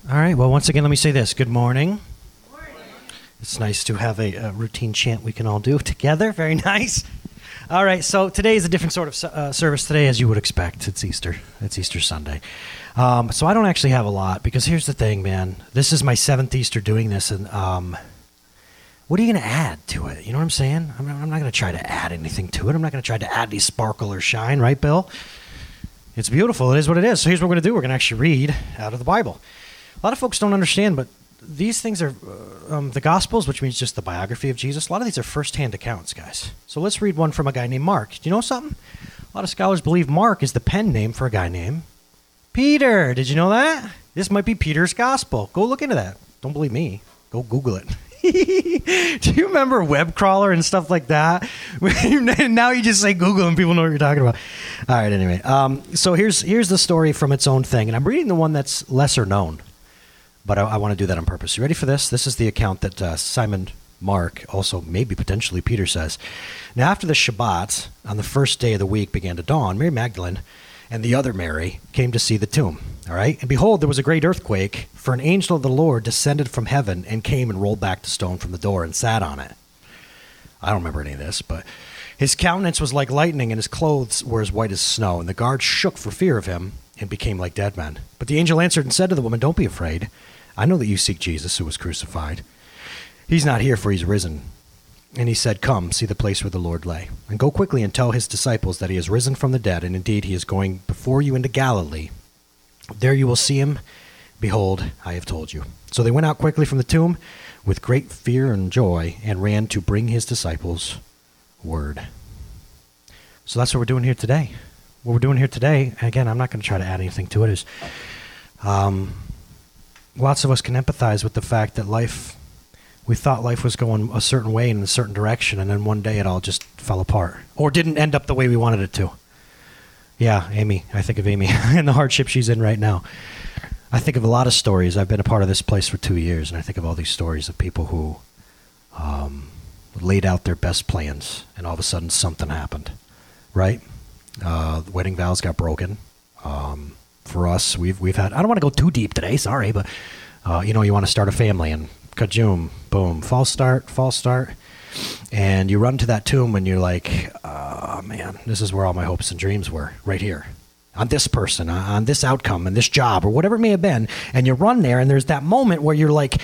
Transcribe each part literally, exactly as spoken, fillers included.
All right, well, once again, let me say this. Good morning. Morning. It's nice to have a, a routine chant we can all do together. Very nice. All right, so today is a different sort of uh, service today, as you would expect. It's Easter. It's Easter Sunday. Um, so I don't actually have a lot, because here's the thing, man. This is my seventh Easter doing this, and um, what are you going to add to it? You know what I'm saying? I'm not, I'm not going to try to add anything to it. I'm not going to try to add any sparkle or shine, right, Bill? It's beautiful. It is what it is. So here's what we're going to do. We're going to actually read out of the Bible. A lot of folks don't understand, but these things are uh, um, the Gospels, which means just the biography of Jesus. A lot of these are first-hand accounts, guys. So let's read one from a guy named Mark. Do you know something? A lot of scholars believe Mark is the pen name for a guy named Peter. Did you know that? This might be Peter's Gospel. Go look into that. Don't believe me. Go Google it. Do you remember web crawler and stuff like that? Now you just say Google and people know what you're talking about. All right, anyway. Um, so here's here's the story from its own thing. And I'm reading the one that's lesser known. But I, I want to do that on purpose. You ready for this? This is the account that uh, Simon Mark, also maybe potentially Peter, says. Now after the Shabbat, on the first day of the week began to dawn, Mary Magdalene and the other Mary came to see the tomb. All right? And behold, there was a great earthquake, for an angel of the Lord descended from heaven and came and rolled back the stone from the door and sat on it. I don't remember any of this, but his countenance was like lightning, and his clothes were as white as snow. And the guards shook for fear of him and became like dead men. But the angel answered and said to the woman, "Don't be afraid. I know that you seek Jesus who was crucified. He's not here, for he's risen." And he said, "Come, see the place where the Lord lay. And go quickly and tell his disciples that he has risen from the dead, and indeed he is going before you into Galilee. There you will see him. Behold, I have told you." So they went out quickly from the tomb with great fear and joy, and ran to bring his disciples word. So that's what we're doing here today. What we're doing here today, again, I'm not going to try to add anything to it, is um, lots of us can empathize with the fact that life, we thought life was going a certain way in a certain direction, and then one day it all just fell apart, or didn't end up the way we wanted it to. Yeah, Amy. I think of Amy and the hardship she's in right now. I think of a lot of stories. I've been a part of this place for two years, and I think of all these stories of people who um, laid out their best plans, and all of a sudden something happened, right? Uh, the wedding vows got broken. Um, for us, we've we've had, I don't want to go too deep today, sorry, but, uh, you know, you want to start a family, and kajoom, boom, false start, false start. And you run to that tomb and you're like, oh, man, this is where all my hopes and dreams were, right here. On this person, on this outcome, and this job, or whatever it may have been. And you run there, and there's that moment where you're like,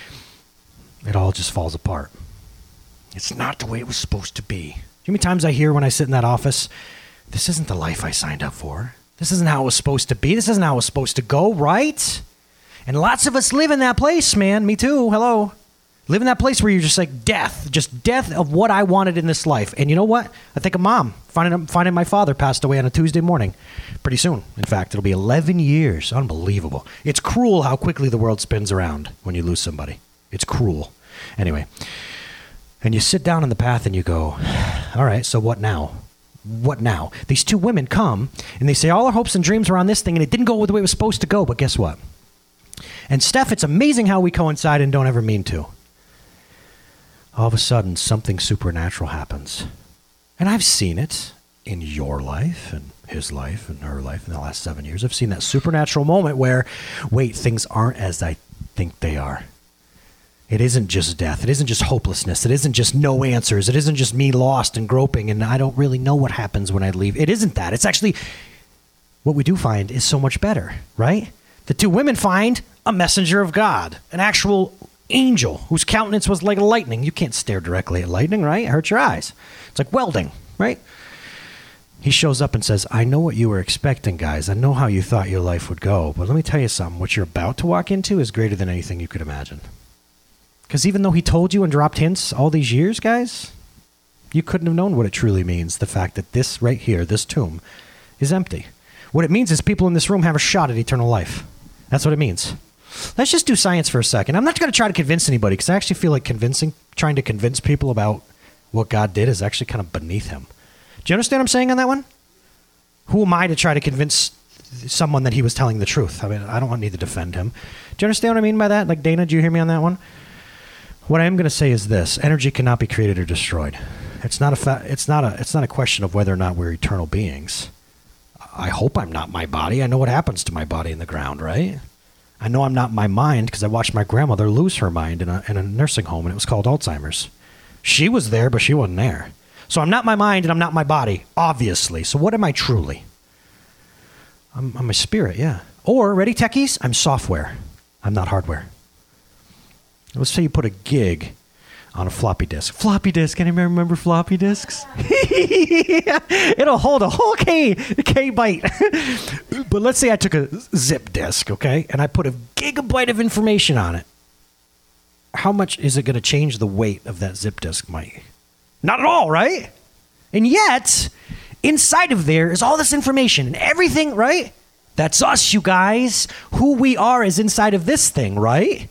it all just falls apart. It's not the way it was supposed to be. How many times I hear when I sit in that office, this isn't the life I signed up for. This isn't how it was supposed to be. This isn't how it was supposed to go, right? And lots of us live in that place, man. Me too. Hello. Live in that place where you're just like death, just death of what I wanted in this life. And you know what? I think of mom. Finding, finding my father passed away on a Tuesday morning. Pretty soon. In fact, it'll be eleven years. Unbelievable. It's cruel how quickly the world spins around when you lose somebody. It's cruel. Anyway. And you sit down on the path and you go, all right, so what now? What now? These two women come and they say all our hopes and dreams were on this thing, and it didn't go the way it was supposed to go. But guess what? And Steph, it's amazing how we coincide and don't ever mean to. All of a sudden, something supernatural happens. And I've seen it in your life and his life and her life in the last seven years. I've seen that supernatural moment where, wait, things aren't as I think they are. It isn't just death. It isn't just hopelessness. It isn't just no answers. It isn't just me lost and groping and I don't really know what happens when I leave. It isn't that. It's actually, what we do find is so much better, right? The two women find a messenger of God, an actual angel whose countenance was like lightning. You can't stare directly at lightning, right? It hurts your eyes. It's like welding, right? He shows up and says, I know what you were expecting, guys. I know how you thought your life would go. But let me tell you something. What you're about to walk into is greater than anything you could imagine. Because even though he told you and dropped hints all these years, guys, you couldn't have known what it truly means. The fact that this right here, this tomb, is empty. What it means is people in this room have a shot at eternal life. That's what it means. Let's just do science for a second. I'm not going to try to convince anybody, because I actually feel like convincing, trying to convince people about what God did is actually kind of beneath him. Do you understand what I'm saying on that one? Who am I to try to convince someone that he was telling the truth? I mean, I don't need to defend him. Do you understand what I mean by that? Like, Dana, do you hear me on that one? What I am going to say is this: energy cannot be created or destroyed. It's not a fa- it's not a it's not a question of whether or not we're eternal beings. I hope I'm not my body. I know what happens to my body in the ground, right? I know I'm not my mind because I watched my grandmother lose her mind in a, in a nursing home, and it was called Alzheimer's. She was there, but she wasn't there. So I'm not my mind and I'm not my body, obviously. So what am I truly? I'm, I'm a spirit, yeah. Or, ready, techies? I'm software. I'm not hardware. Let's say you put a gig on a floppy disk. Floppy disk. Anybody remember floppy disks? It'll hold a whole K, K byte. But let's say I took a zip disk, okay, and I put a gigabyte of information on it. How much is it going to change the weight of that zip disk, Mike? Not at all, right? And yet, inside of there is all this information and everything, right? That's us, you guys. Who we are is inside of this thing, right?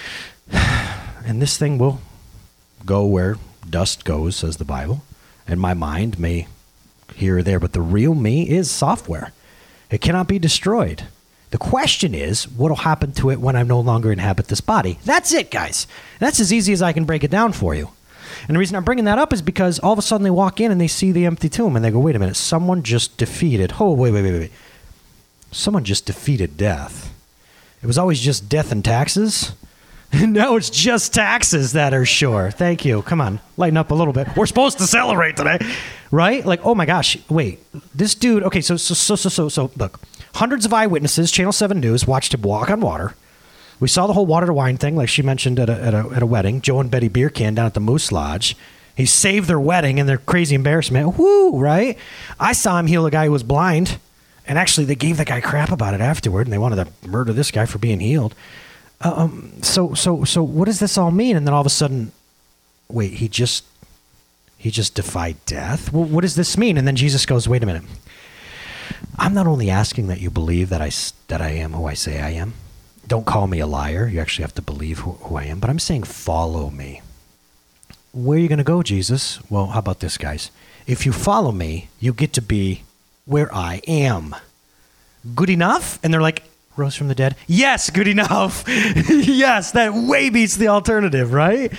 And this thing will go where dust goes, says the Bible. And my mind may here or there, but the real me is software. It cannot be destroyed. The question is, what will happen to it when I no longer inhabit this body? That's it, guys. That's as easy as I can break it down for you. And the reason I'm bringing that up is because all of a sudden they walk in and they see the empty tomb and they go, wait a minute, someone just defeated. Oh, wait, wait, wait, wait. Someone just defeated death. It was always just death and taxes. No, it's just taxes that are sure. Thank you. Come on, lighten up a little bit. We're supposed to celebrate today, right? Like, oh my gosh, wait, this dude. Okay, so so so so so so. Look, hundreds of eyewitnesses, Channel seven News, watched him walk on water. We saw the whole water to wine thing, like she mentioned at a at a, at a wedding. Joe and Betty Beercan down at the Moose Lodge. He saved their wedding and their crazy embarrassment. Woo, right? I saw him heal a guy who was blind, and actually they gave that guy crap about it afterward, and they wanted to murder this guy for being healed. Um, so, so, so what does this all mean? And then all of a sudden, wait, he just, he just defied death? Well, what does this mean? And then Jesus goes, wait a minute. I'm not only asking that you believe that I, that I am who I say I am. Don't call me a liar. You actually have to believe who, who I am. But I'm saying follow me. Where are you going to go, Jesus? Well, how about this, guys? If you follow me, you get to be where I am. Good enough? And they're like, rose from the dead? Yes, good enough. Yes, that way beats the alternative, right?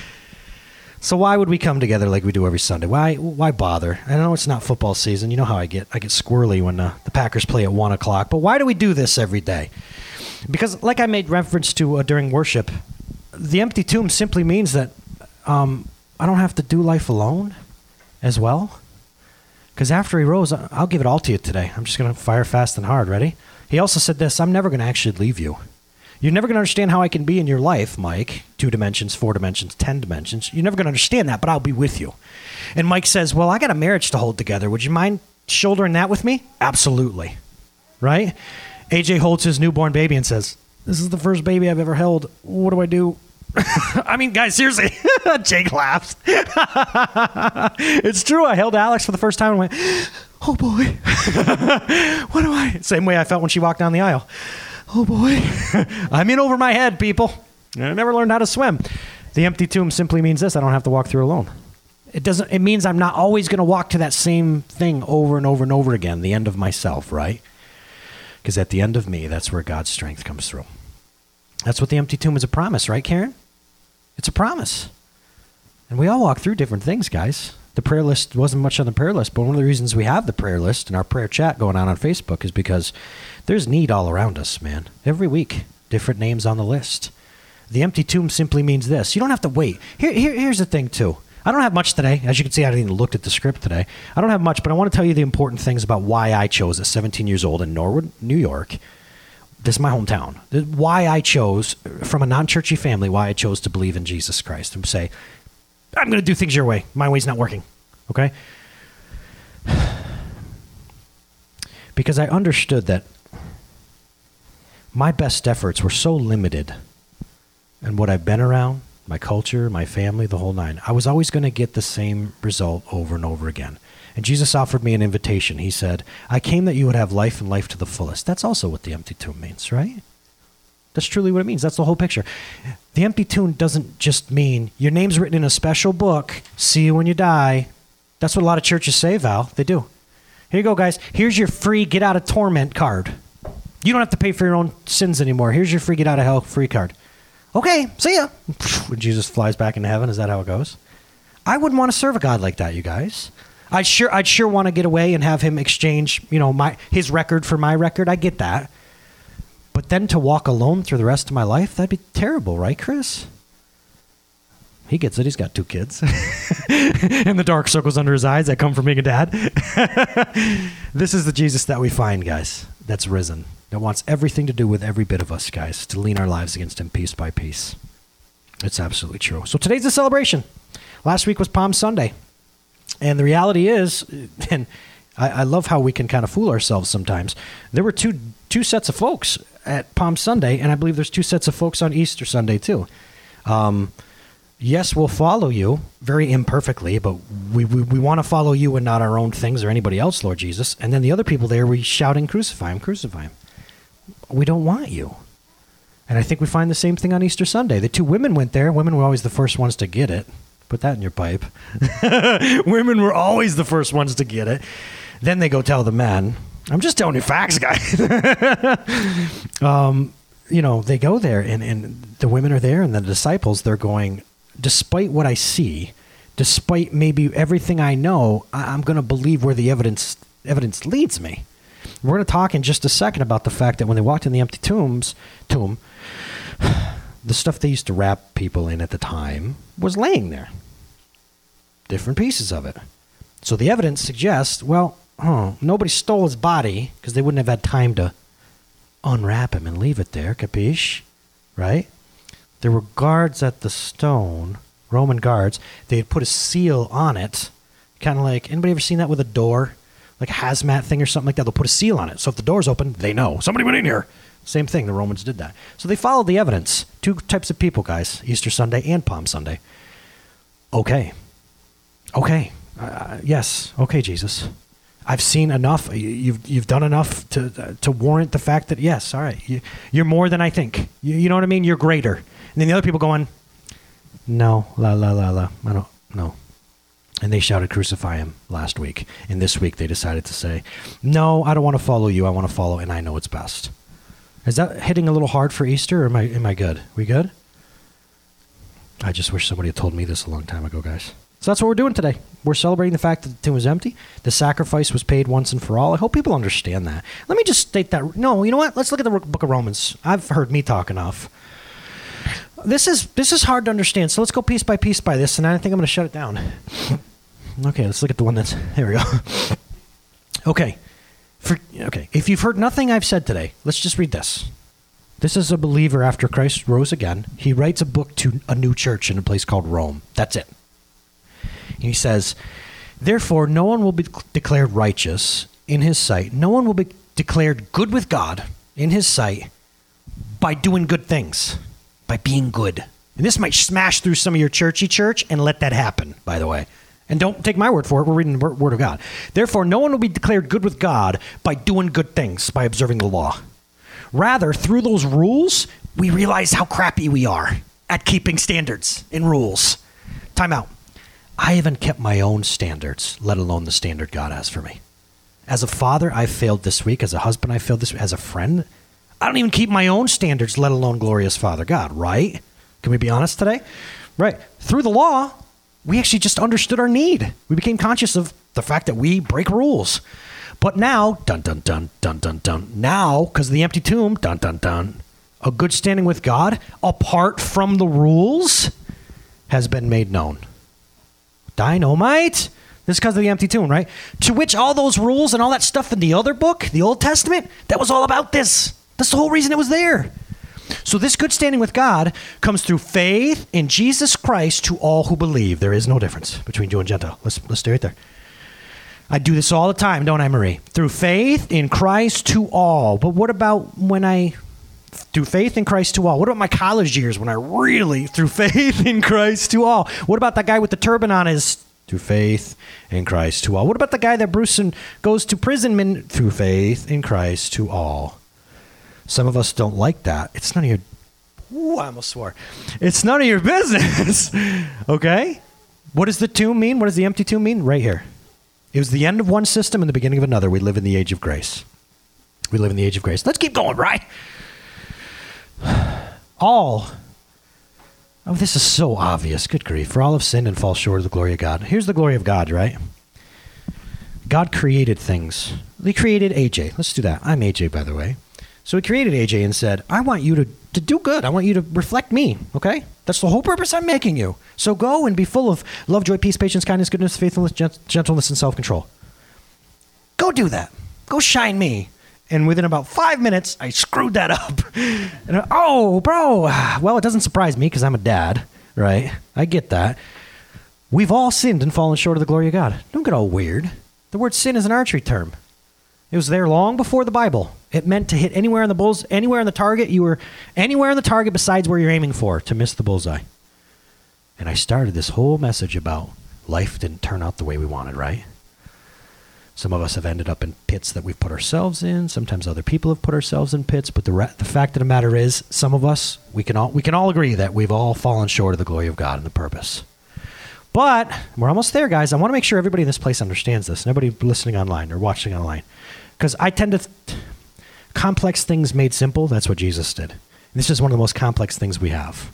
So why would we come together like we do every Sunday? Why why bother? I know it's not football season. You know how I get. I get squirrely when uh, the Packers play at one o'clock. But why do we do this every day? Because like I made reference to uh, during worship, the empty tomb simply means that um, I don't have to do life alone as well. Because after he rose, I'll give it all to you today. I'm just going to fire fast and hard. Ready? He also said this, I'm never going to actually leave you. You're never going to understand how I can be in your life, Mike. Two dimensions, four dimensions, ten dimensions. You're never going to understand that, but I'll be with you. And Mike says, well, I got a marriage to hold together. Would you mind shouldering that with me? Absolutely. Right? A J holds his newborn baby and says, this is the first baby I've ever held. What do I do? I mean, guys, seriously. Jake laughs. It's true. I held Alex for the first time and went, oh boy. What do I? Same way I felt when she walked down the aisle. Oh boy. I'm in over my head, people. I never learned how to swim. The empty tomb simply means this. I don't have to walk through alone. It doesn't. It means I'm not always going to walk to that same thing over and over and over again. The end of myself, right? Because at the end of me, that's where God's strength comes through. That's what the empty tomb is, a promise, right, Karen? It's a promise. And we all walk through different things, guys. The prayer list wasn't much on the prayer list, but one of the reasons we have the prayer list and our prayer chat going on on Facebook is because there's need all around us, man. Every week, different names on the list. The empty tomb simply means this. You don't have to wait. Here, here, here's the thing, too. I don't have much today. As you can see, I haven't even looked at the script today. I don't have much, but I want to tell you the important things about why I chose at seventeen years old in Norwood, New York. This is my hometown. Why I chose, from a non-churchy family, why I chose to believe in Jesus Christ and say, I'm going to do things your way. My way's not working. Okay? Because I understood that my best efforts were so limited in what I've been around, my culture, my family, the whole nine. I was always going to get the same result over and over again. And Jesus offered me an invitation. He said, I came that you would have life and life to the fullest. That's also what the empty tomb means, right? That's truly what it means. That's the whole picture. The empty tomb doesn't just mean your name's written in a special book, see you when you die. That's what a lot of churches say, Val. They do. Here you go, guys. Here's your free get out of torment card. You don't have to pay for your own sins anymore. Here's your free get out of hell free card. Okay, see ya. When Jesus flies back into heaven, is that how it goes? I wouldn't want to serve a God like that, you guys. I'd sure, I'd sure want to get away and have him exchange, you know, my his record for my record. I get that. But then to walk alone through the rest of my life, that'd be terrible, right, Chris? He gets it. He's got two kids. And the dark circles under his eyes that come from being a dad. This is the Jesus that we find, guys, that's risen, that wants everything to do with every bit of us, guys, to lean our lives against him piece by piece. It's absolutely true. So today's the celebration. Last week was Palm Sunday. And the reality is, and I, I love how we can kind of fool ourselves sometimes, there were two two sets of folks at Palm Sunday, and I believe there's two sets of folks on Easter Sunday too. Um, yes, we'll follow you very imperfectly, but we, we, we want to follow you and not our own things or anybody else, Lord Jesus. And then the other people there, we shouting, crucify him, crucify him. We don't want you. And I think we find the same thing on Easter Sunday. The two women went there. Women were always the first ones to get it. Put that in your pipe. Women were always the first ones to get it. Then they go tell the men. I'm just telling you facts, guys. um, you know, they go there, and, and the women are there, and the disciples, they're going, despite what I see, despite maybe everything I know, I, I'm going to believe where the evidence evidence leads me. We're going to talk in just a second about the fact that when they walked in the empty tombs, tomb, the stuff they used to wrap people in at the time was laying there. Different pieces of it. So the evidence suggests, well, huh, nobody stole his body because they wouldn't have had time to unwrap him and leave it there, capiche? Right? There were guards at the stone, Roman guards. They had put a seal on it, kind of like, anybody ever seen that with a door? Like a hazmat thing or something like that. They'll put a seal on it. So if the door's open, they know. Somebody went in here. Same thing. The Romans did that. So they followed the evidence. Two types of people, guys. Easter Sunday and Palm Sunday. Okay. Okay. Uh, yes. Okay, Jesus. I've seen enough. You've you've done enough to uh, to warrant the fact that, yes, all right, you, you're more than I think. You, you know what I mean? You're greater. And then the other people going, no, la, la, la, la. I don't, no. And they shouted, crucify him last week. And this week they decided to say, no, I don't want to follow you. I want to follow, and I know it's best. Is that hitting a little hard for Easter, or am I, am I good? We good? I just wish somebody had told me this a long time ago, guys. So that's what we're doing today. We're celebrating the fact that the tomb was empty. The sacrifice was paid once and for all. I hope people understand that. Let me just state that. No, you know what? Let's look at the book of Romans. I've heard me talk enough. This is this is hard to understand, so let's go piece by piece by this, and I think I'm going to shut it down. Okay, let's look at the one that's... Here we go. Okay. For, okay, if you've heard nothing I've said today, let's just read this. This is a believer after Christ rose again. He writes a book to a new church in a place called Rome. That's it. And he says, therefore, no one will be declared righteous in his sight. No one will be declared good with God in his sight by doing good things, by being good. And this might smash through some of your churchy church, and let that happen, by the way. And don't take my word for it. We're reading the word of God. Therefore, no one will be declared good with God by doing good things, by observing the law. Rather, through those rules, we realize how crappy we are at keeping standards and rules. Time out. I haven't kept my own standards, let alone the standard God has for me. As a father, I failed this week. As a husband, I failed this week. As a friend, I don't even keep my own standards, let alone glorious Father God, right? Can we be honest today? Right. Through the law, we actually just understood our need. We became conscious of the fact that we break rules. But now, dun, dun, dun, dun, dun, dun, now, because of the empty tomb, dun, dun, dun, a good standing with God, apart from the rules, has been made known. Dynamite. This is because of the empty tomb, right? To which all those rules and all that stuff in the other book, the Old Testament, that was all about this. That's the whole reason it was there. So this good standing with God comes through faith in Jesus Christ to all who believe. There is no difference between Jew and Gentile. Let's, let's stay right there. I do this all the time, don't I, Marie? Through faith in Christ to all. But what about when I... Through faith in Christ to all. What about my college years when I really, through faith in Christ to all? What about that guy with the turban on his, through faith in Christ to all? What about the guy that Bruce goes to prison, through faith in Christ to all? Some of us don't like that. It's none of your, ooh, I almost swore. It's none of your business, okay? What does the tomb mean? What does the empty tomb mean? Right here. It was the end of one system and the beginning of another. We live in the age of grace. We live in the age of grace. Let's keep going, right? All. Oh, this is so obvious. Good grief. For all have sinned and fall short of the glory of God. Here's the glory of God, right? God created things. He created A J. Let's do that. I'm A J, by the way. So he created A J and said, I want you to, to do good. I want you to reflect me, okay? That's the whole purpose I'm making you. So go and be full of love, joy, peace, patience, kindness, goodness, faithfulness, gent- gentleness, and self-control. Go do that. Go shine me. And within about five minutes, I screwed that up. And I, oh, bro. Well, it doesn't surprise me because I'm a dad, right? I get that. We've all sinned and fallen short of the glory of God. Don't get all weird. The word sin is an archery term. It was there long before the Bible. It meant to hit anywhere on the bulls, anywhere on the target. You were anywhere on the target besides where you're aiming for to miss the bullseye. And I started this whole message about life didn't turn out the way we wanted, right? Some of us have ended up in pits that we've put ourselves in. Sometimes other people have put ourselves in pits. But the re- the fact of the matter is, some of us, we can all we can all agree that we've all fallen short of the glory of God and the purpose. But we're almost there, guys. I want to make sure everybody in this place understands this. And everybody listening online or watching online. Because I tend to... Th- complex things made simple, that's what Jesus did. And this is one of the most complex things we have.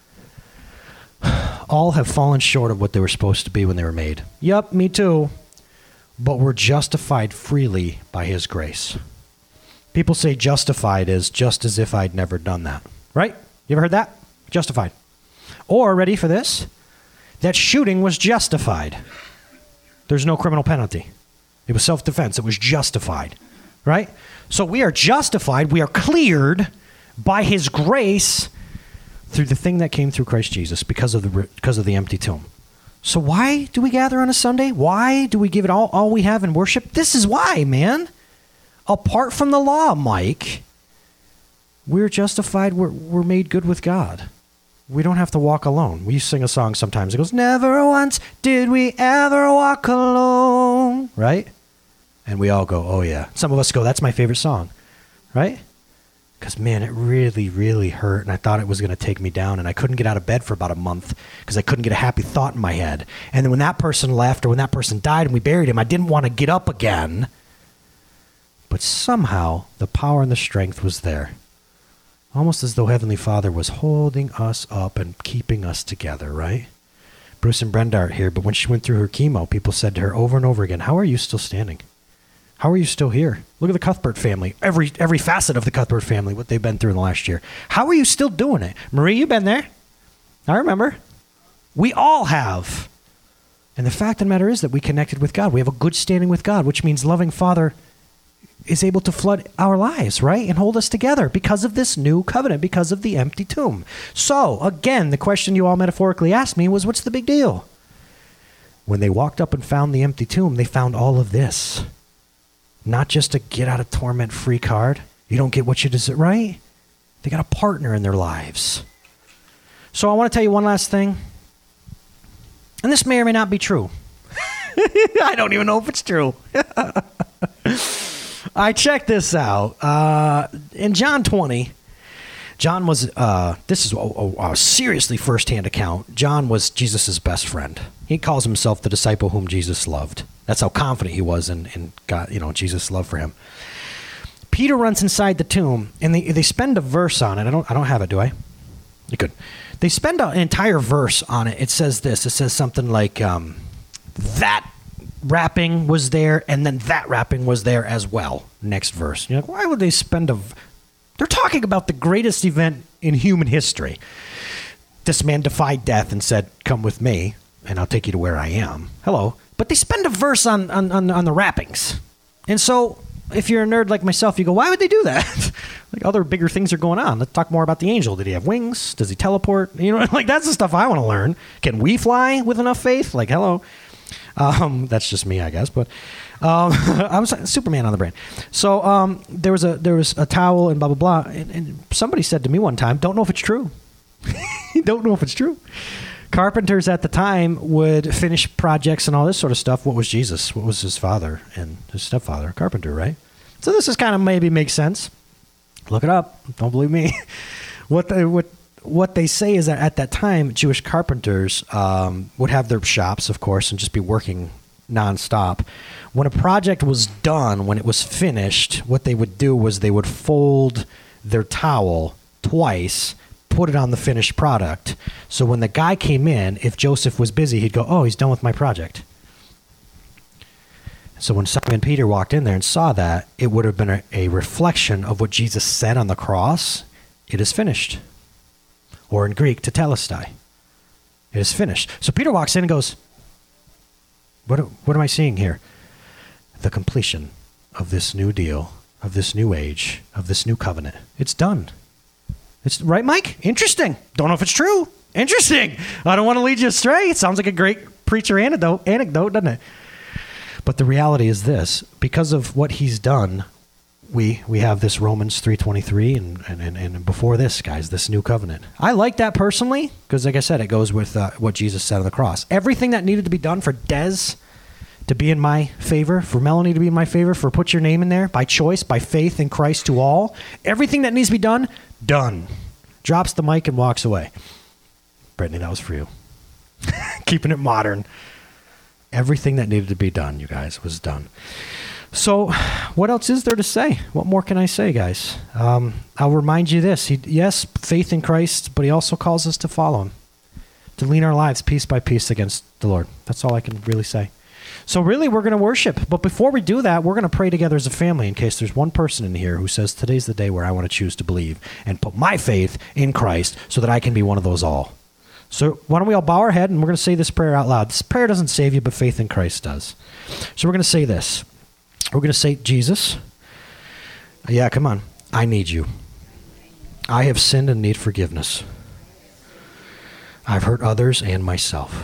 All have fallen short of what they were supposed to be when they were made. Yup, me too. But we're justified freely by his grace. People say justified is just as if I'd never done that. Right? You ever heard that? Justified. Or, ready for this? That shooting was justified. There's no criminal penalty. It was self-defense. It was justified. Right? So we are justified. We are cleared by his grace through the thing that came through Christ Jesus because of the because of the empty tomb. So why do we gather on a Sunday? Why do we give it all, all we have in worship? This is why, man. Apart from the law, Mike, we're justified. We're, we're made good with God. We don't have to walk alone. We sing a song sometimes. It goes, never once did we ever walk alone. Right? And we all go, oh yeah. Some of us go, that's my favorite song. Right? Because, man, it really, really hurt, and I thought it was going to take me down, and I couldn't get out of bed for about a month because I couldn't get a happy thought in my head. And then when that person left or when that person died and we buried him, I didn't want to get up again. But somehow the power and the strength was there. Almost as though Heavenly Father was holding us up and keeping us together, right? Bruce and Brenda aren't here, but when she went through her chemo, people said to her over and over again, how are you still standing? How are you still here? Look at the Cuthbert family, every every facet of the Cuthbert family, what they've been through in the last year. How are you still doing it? Marie, you've been there. I remember. We all have. And the fact of the matter is that we connected with God. We have a good standing with God, which means loving Father is able to flood our lives, right? And hold us together because of this new covenant, because of the empty tomb. So, again, the question you all metaphorically asked me was, what's the big deal? When they walked up and found the empty tomb, they found all of this. Not just a get out of torment free card. You don't get what you deserve, right? They got a partner in their lives. So I want to tell you one last thing. And this may or may not be true. I don't even know if it's true. I checked this out. Uh, in John twenty, John was, uh, this is a, a, a seriously first-hand account. John was Jesus' best friend. He calls himself the disciple whom Jesus loved. That's how confident he was in, in God, you know, Jesus' love for him. Peter runs inside the tomb, and they they spend a verse on it. I don't I don't have it, do I? You could. They spend an entire verse on it. It says this. It says something like um, that wrapping was there, and then that wrapping was there as well. Next verse. You're like, why would they spend a? They're talking about the greatest event in human history. This man defied death and said, "Come with me, and I'll take you to where I am." Hello. But they spend a verse on, on, on, on the wrappings. And so if you're a nerd like myself, you go, why would they do that? Like other bigger things are going on. Let's talk more about the angel. Did he have wings? Does he teleport? You know, like that's the stuff I want to learn. Can we fly with enough faith? Like, hello. Um, that's just me, I guess. But um, I was Superman on the brain. So um, there was a there was a towel and blah, blah, blah. And, and somebody said to me one time, don't know if it's true. Don't know if it's true. Carpenters at the time would finish projects and all this sort of stuff. What was Jesus? What was his father and his stepfather? Carpenter, right? So this is kind of maybe makes sense. Look it up. Don't believe me. What they, what what they say is that at that time, Jewish carpenters um, would have their shops, of course, and just be working nonstop. When a project was done, when it was finished, what they would do was they would fold their towel twice, put it on the finished product. So when the guy came in, if Joseph was busy, he'd go, oh, he's done with my project. So when Simon Peter walked in there and saw that, it would have been a, a reflection of what Jesus said on the cross. It is finished. Or in Greek, tetelestai. It is finished. So Peter walks in and goes, what, what am I seeing here? The completion of this new deal, of this new age, of this new covenant. It's done. It's right, Mike? Interesting. Don't know if it's true. Interesting. I don't want to lead you astray. It sounds like a great preacher anecdote, anecdote, doesn't it? But the reality is this. Because of what he's done, we we have this Romans three twenty-three, and, and, and before this, guys, this new covenant. I like that personally because, like I said, it goes with uh, what Jesus said on the cross. Everything that needed to be done for Des to be in my favor, for Melanie to be in my favor, for put your name in there, by choice, by faith in Christ to all, everything that needs to be done, done. Drops the mic and walks away. Brittany, that was for you. Keeping it modern. Everything that needed to be done, you guys, was done. So what else is there to say? What more can I say, guys? Um, I'll remind you this. He, yes, faith in Christ, but he also calls us to follow him, to lean our lives piece by piece against the Lord. That's all I can really say. So really, we're going to worship. But before we do that, we're going to pray together as a family in case there's one person in here who says, today's the day where I want to choose to believe and put my faith in Christ so that I can be one of those all. So why don't we all bow our head and we're going to say this prayer out loud. This prayer doesn't save you, but faith in Christ does. So we're going to say this. We're going to say, Jesus, yeah, come on. I need you. I have sinned and need forgiveness. I've hurt others and myself.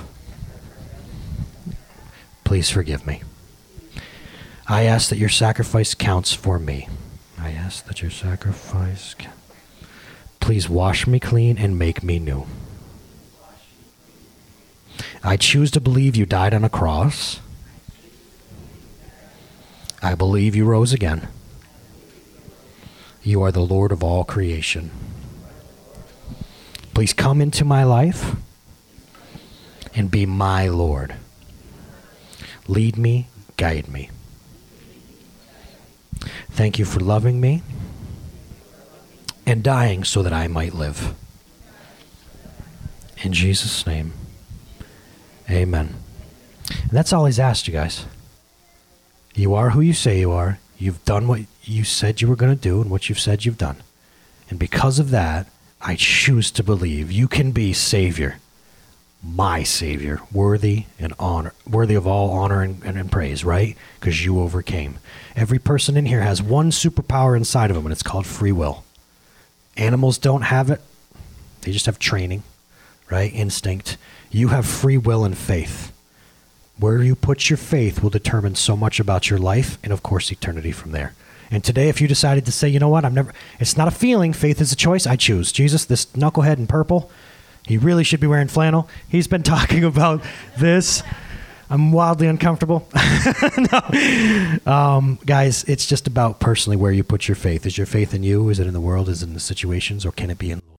Please forgive me. I ask that your sacrifice counts for me. I ask that your sacrifice... Please wash me clean and make me new. I choose to believe you died on a cross. I believe you rose again. You are the Lord of all creation. Please come into my life and be my Lord. Lead me, guide me. Thank you for loving me and dying so that I might live. In Jesus' name, amen. And that's all he's asked you guys. You are who you say you are. You've done what you said you were going to do and what you've said you've done. And because of that, I choose to believe you can be Savior, my Savior, worthy and honor, worthy of all honor and, and, and praise, right? Because you overcame. Every person in here has one superpower inside of them, and it's called free will. Animals don't have it. They just have training, right? Instinct. You have free will and faith. Where you put your faith will determine so much about your life and, of course, eternity from there. And today, if you decided to say, you know what, I'm never, it's not a feeling, faith is a choice, I choose. Jesus, this knucklehead in purple, he really should be wearing flannel. He's been talking about this. I'm wildly uncomfortable. No. Um, guys, it's just about personally where you put your faith. Is your faith in you? Is it in the world? Is it in the situations? Or can it be in